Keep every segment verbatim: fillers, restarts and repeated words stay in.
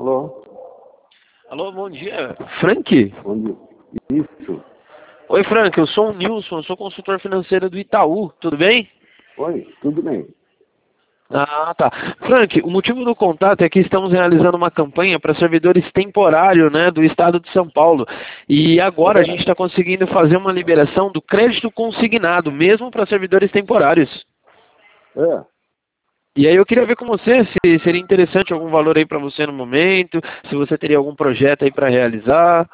Alô? Alô, bom dia. Frank? Bom dia. Isso. Oi, Frank, eu sou o Nilson, eu sou consultor financeiro do Itaú, tudo bem? Oi, tudo bem. Ah, tá. Frank, o motivo do contato é que estamos realizando uma campanha para servidores temporários, né, do estado de São Paulo. E agora a gente está conseguindo fazer uma liberação do crédito consignado, mesmo para servidores temporários. É. E aí eu queria ver com você se seria interessante algum valor aí para você no momento, se você teria algum projeto aí para realizar.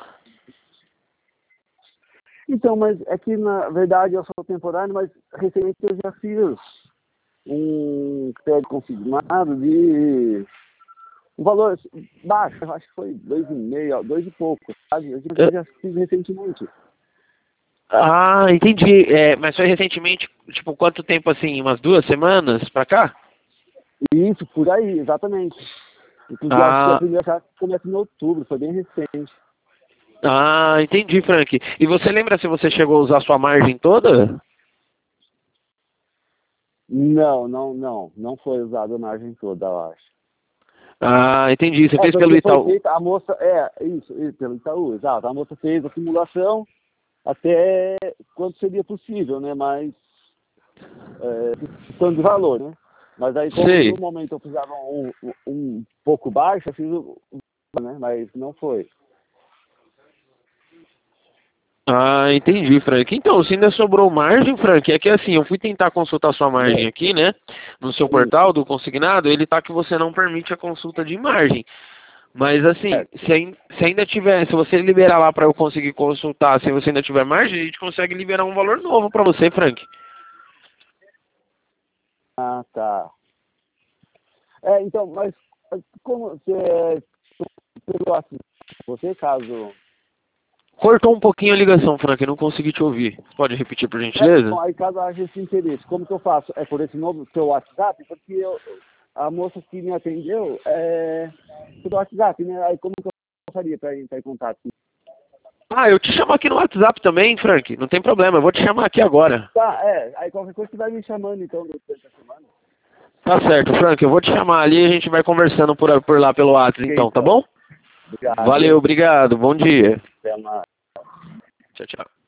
Então, mas é que na verdade eu sou temporário, mas recentemente eu já fiz um crédito consignado de um valor baixo, eu acho que foi dois e meio, dois e pouco, sabe? Eu já, eu já fiz recentemente. Ah, entendi. É, mas foi recentemente, tipo, quanto tempo assim? Umas duas semanas pra cá? Isso, por aí, exatamente. Inclusive, acho que a Ah, primeira já começa em outubro, foi bem recente. ah, entendi, Frank. E você lembra se você chegou a usar sua margem toda? Não, não, não. Não foi usada a margem toda, eu acho. Ah, entendi. Você É, fez pelo porque foi Itaú. feita, a moça, é, isso, isso, pelo Itaú, exato. A moça fez a simulação até quanto seria possível, né? Mas, é, questão de valor, né? Mas aí, como Sei. no momento eu precisava um, um, um pouco baixo, eu fiz o, né? Mas não foi. Ah, entendi, Frank. Então, se ainda sobrou margem, Frank, é que assim, eu fui tentar consultar sua margem aqui, né? No seu Isso, portal do consignado, ele tá que você não permite a consulta de margem. Mas assim, certo. se, ain- se ainda tiver, se você liberar lá para eu conseguir consultar, se você ainda tiver margem, a gente consegue liberar um valor novo para você, Frank. Ah, tá. É, então, mas como você, pelo WhatsApp, você caso... Cortou um pouquinho a ligação, Frank, eu não consegui te ouvir. Pode repetir, por É, gentileza? então, aí caso haja esse interesse, como que eu faço? É por esse novo seu WhatsApp? Porque eu, a moça que me atendeu é pelo WhatsApp, né? Aí como que eu faria para entrar em contato? Ah, eu te chamo aqui no WhatsApp também, Frank. Não tem problema, eu vou te chamar aqui agora. Tá, é. Aí qualquer coisa você vai me chamando então durante a semana. Tá certo, Frank, eu vou te chamar ali e a gente vai conversando por, por lá pelo WhatsApp, Ok, então, tá então. bom? Obrigado, Valeu, hein? obrigado, bom dia. Até mais. Tchau, tchau.